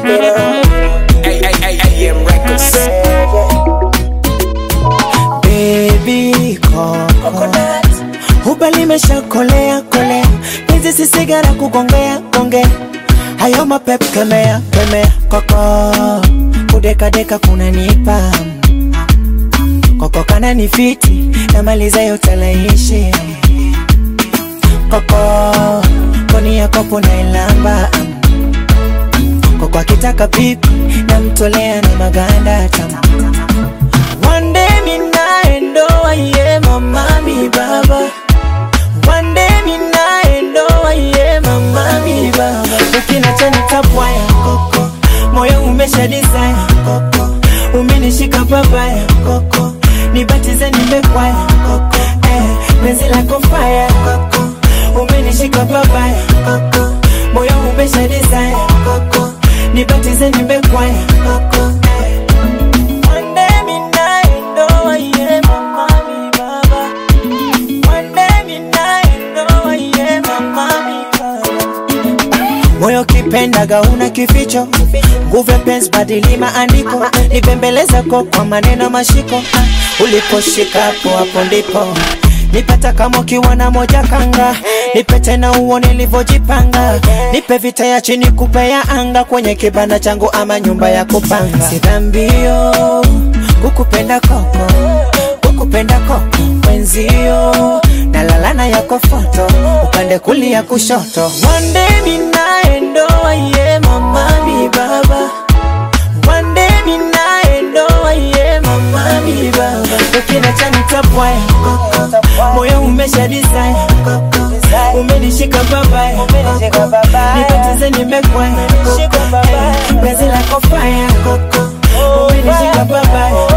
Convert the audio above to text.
AM Records. Baby coconut, ubali mesha kolea kolea, hizi si sigara kugongea gongea, hayo mapep kemea kemea. Koko kudeka deka kuna nipa, koko kana nifiti na maliza yote laishi. Koko koni ya kopo na ilamba, koko akitaka pipi na mtolea na maganda tamu. One day minaendo aye mama mi baba, one day minaendo aye mama mi baba. Ukina chani tapwaya koko, moyo umesha design koko, umenishika babaya koko, nibatize nimekwaya koko, penzi lako fire koko, umenishika babaya koko, moyo umesha design koko, nibatize nimekwaya koko. Moyo kipendaga una kificho, nguvu ya penzi badili maandiko, nibembeleza kwa maneno mashiko, uliposhika hapo ndipo nipata kama ukiwa na moja kanga, nipe tena uone nilivyojipanga, nipe vita ya chini kupe ya anga, kwenye kibanda changu ama nyumba ya kupanga. Si dhambio kukupenda koko wenzio, nalalana yako foto upande kulia kushoto. One day minaendo aye mama mi baba, one day minaendo aye mama mi baba. Ukina chani tapwaya koko, moyo umesha design koko, umenishika babaya koko, nipatize nimekwaya koko, penzi lako fire koko, umenishika babaya